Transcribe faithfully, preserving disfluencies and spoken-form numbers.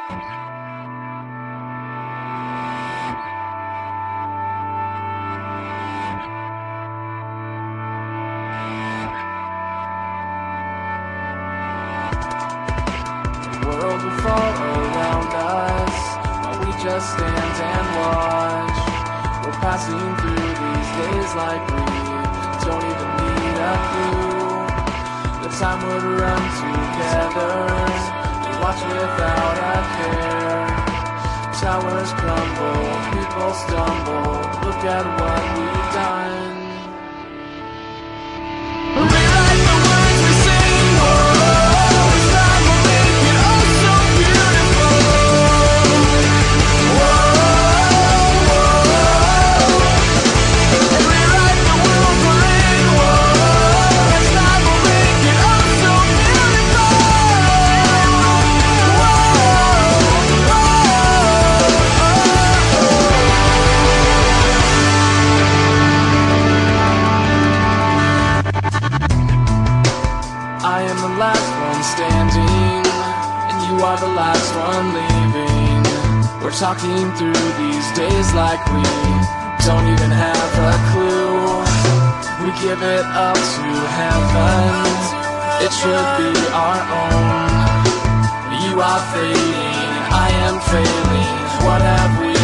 World will fall around us while we just stand and watch. We're passing through these days like we don't even need a clue. The time would run together, we watch without a care. Towers crumble, people stumble, look at what we've done. Rewrite the words we sing, whoa, it's time we'll make it oh so beautiful. Whoa, whoa, and rewrite the world we're in, whoa, it's time we'll make it oh so beautiful. Whoa, I am the last one standing, and you are the last one leaving. We're talking through these days like we don't even have a clue. We give it up to heaven, it should be our own. You are fading, I am failing, what have we